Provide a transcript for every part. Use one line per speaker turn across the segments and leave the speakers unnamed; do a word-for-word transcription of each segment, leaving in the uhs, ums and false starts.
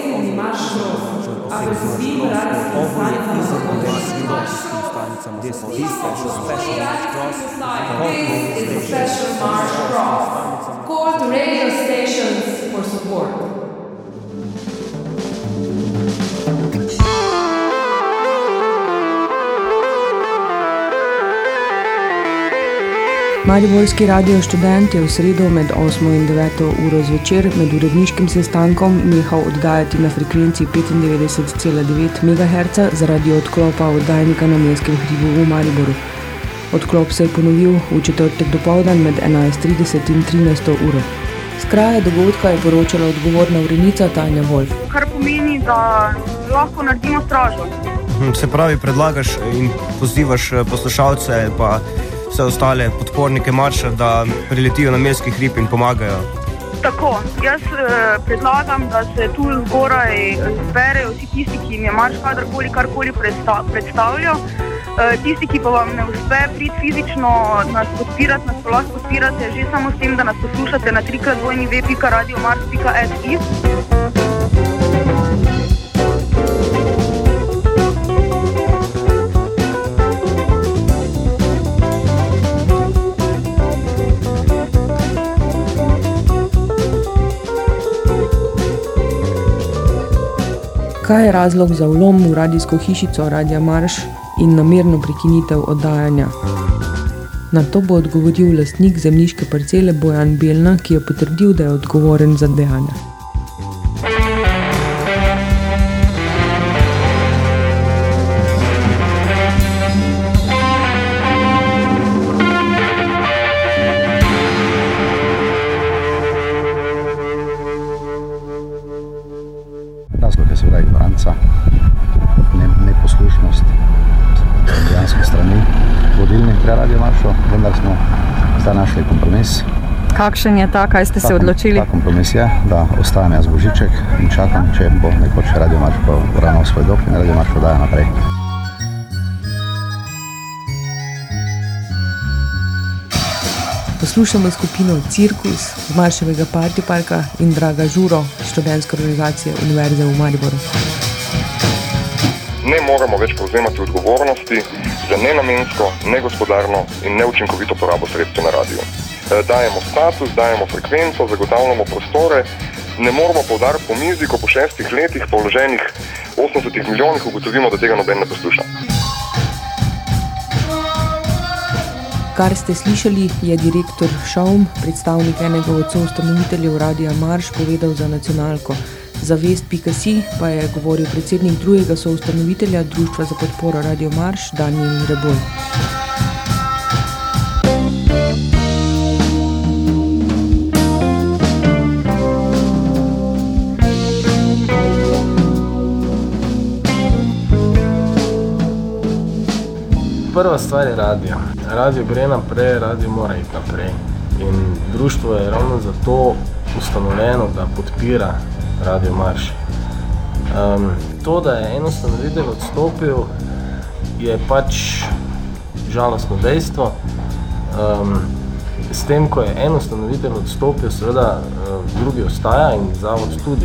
in Marš Cross, a predvsem radijskim stanicam za This is a special Marš Cross. Call to radio stations for support.
Mariborski radio študent je v sredo med osmo in deveto uro zvečer med uredniškim sestankom nehal oddajati na frekvenci petindevetdeset cela devet megaherca zaradi odklopa oddajnika na Mestnem hribu v Mariboru. Odklop se je ponovil v četrtek dopoldan med enajst trideset in trinajsto uro. Z kraja dogodka je poročala odgovorna urednica Tanja Wolf.
Kar pomeni, da lahko naredimo stražo.
Se pravi, predlagaš in pozivaš poslušalce pa vse ostale podpornike marša, da priletijo na Mestski hrib in pomagajo.
Tako, jaz eh, predlagam, da se tu zgoraj zberejo vsi tisti, ki jim je marš kadarkoli, karkoli predsta, predstavljajo. Eh, tisti, ki pa vam ne uspe priti fizično nas podpirati, nas pa lahko podpirate že samo s tem, da nas poslušate na trikrat dvojni ve pika radio marš pika es i.
Kaj je razlog za vlom v radijsko hišico Radia Marš in namerno prekinitev oddajanja? Na to bo odgovoril lastnik zemljiške parcele Bojan Belna, ki je potrdil, da je odgovoren za dejanja.
Razlog je seveda ignoranca, ne, neposlušnost dejanske strani vodilnih pri Radio Maršu, vendar smo zdaj našli kompromis.
Kakšen je ta, kaj ste
ta,
se odločili?
Ta kompromis je, da ostajam jaz Božiček in čakam, če bo nekoč Radio Marš uravnal svoj dolg in Radio Marš podaja naprej.
Poslušamo skupino Cirkus z Marševega party parka in Draga Žuro, študentske organizacije Univerze v Mariboru.
Ne moramo več prevzemati odgovornosti za nenamensko, negospodarno in neučinkovito porabo sredstev na radiju. Dajemo status, dajemo frekvenco, zagotavljamo prostore, ne moramo poudariti po mizi, ko po šestih letih, po vloženih osemdesetih milijonih ugotovimo, da tega noben ne posluša.
Kar ste slišali, je direktor Šaum, predstavnik enega od soustanoviteljev Radia Marš, povedal za Nacionalko. Za vest pika si pa je govoril predsednik drugega soustanovitelja Društva za podporo Radio Marš, Danijel Reboj.
Prva stvar je radio. Radio gre naprej, radio mora iti naprej. In društvo je ravno zato ustanovljeno, da podpira Radio Marš. Um, to, da je en ustanovitelj odstopil, je pač žalostno dejstvo. Um, s tem, ko je en ustanovitelj odstopil, seveda uh, drugi ostaja in zavod tudi.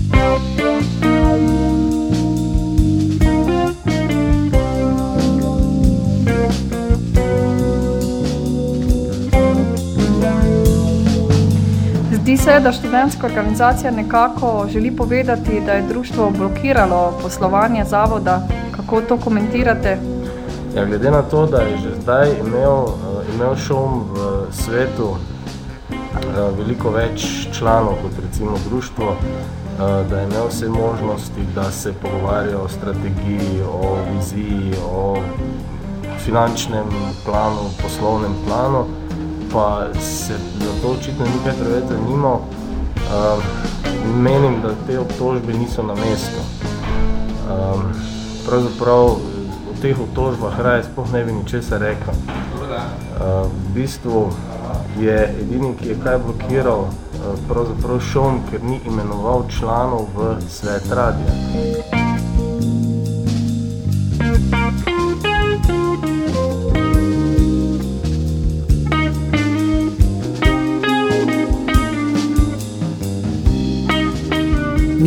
Zdi se, da študentska organizacija nekako želi povedati, da je društvo blokiralo poslovanje zavoda. Kako to komentirate?
Ja, glede na to, da je že zdaj imel, imel Šum v svetu veliko več članov kot recimo društvo, da je imel vse možnosti, da se pogovarjajo o strategiji, o viziji, o finančnem planu, poslovnem planu, pa se za to očitno nikaj preveč zanimal. Uh, menim, da te obtožbe niso na mestu. Um, pravzaprav v teh obtožbah raje sploh ne bi ničesar rekel. Uh, v bistvu je edini, ki je kaj blokiral, uh, pravzaprav Šum, ker ni imenoval članov v svet radia.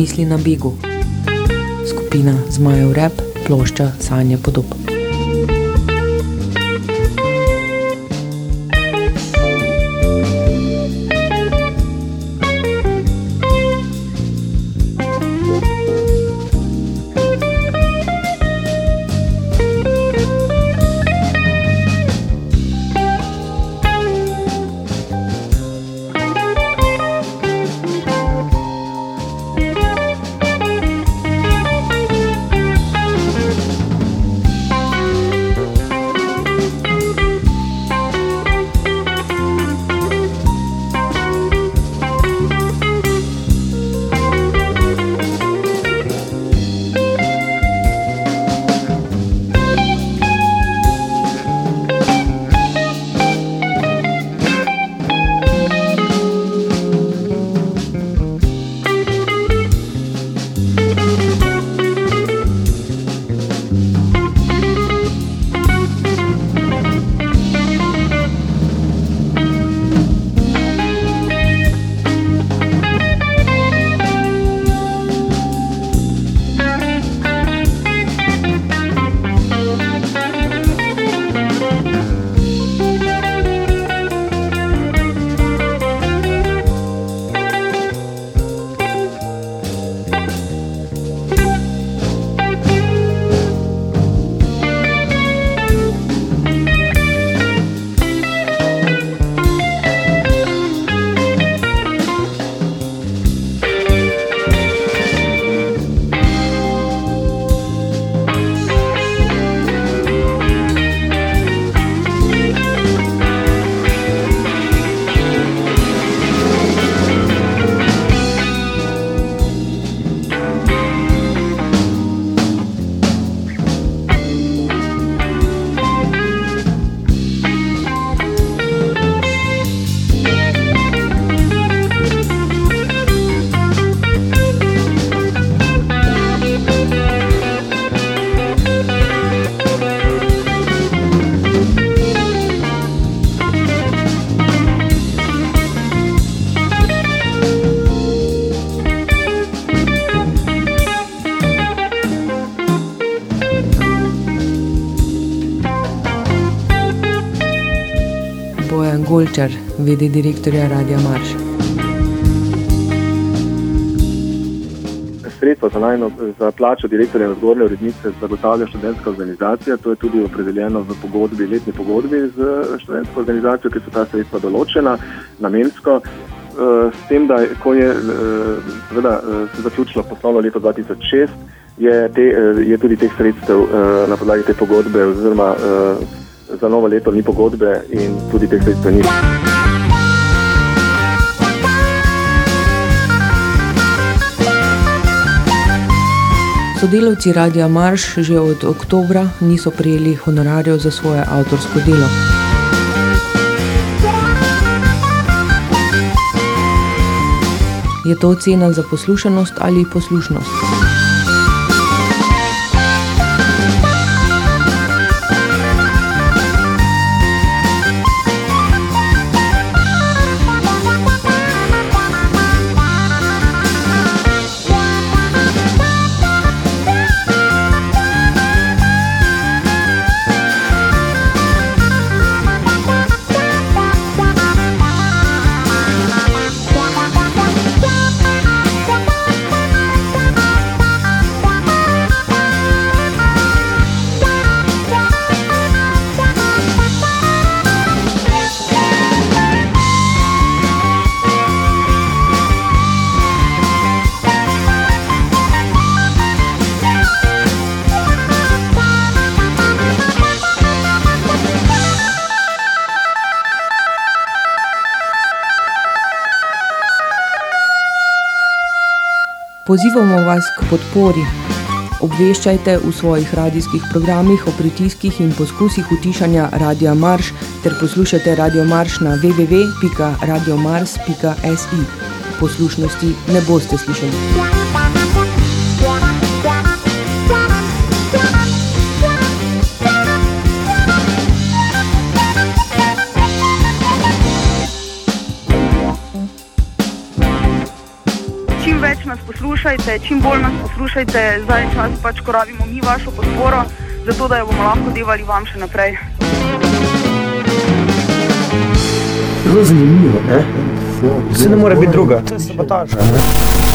Misli na begu. Skupina Zmajev rep, plošča Sanje podob. Golčar, v d direktorja Radia Marš.
Sredstva za, najno, za plačo direktorja vzgojne urednice zagotavlja študentska organizacija, to je tudi opredeljeno v pogodbi, letni pogodbi z študentsko organizacijo, ki so ta sredstva določena namensko. S tem, da ko je seveda se zaključilo poslovno leto dva tisoč šest, je, te, je tudi teh sredstev na podlagi te pogodbe oziroma za novo leto ni pogodbe in tudi teh sredstev ni.
Sodelavci Radia Marš že od oktobra niso prejeli honorarjev za svoje avtorsko delo. Je to cena za poslušanost ali poslušnost? Pozivamo vas k podpori. Obveščajte v svojih radijskih programih o pritiskih in poskusih utišanja Radia Marš ter poslušajte Radio Marš na w w w pika radiomars pika s i. Poslušnosti ne boste slišali.
Čim več nas posluša. poslušajte, čim bolj nas poslušajte, zdaj čas pač, ko rabimo mi vašo podporo, zato da jo bomo lahko delali vam še naprej.
Zelo zanimivo, ne?
Se ne more biti druga. To je sabotaža.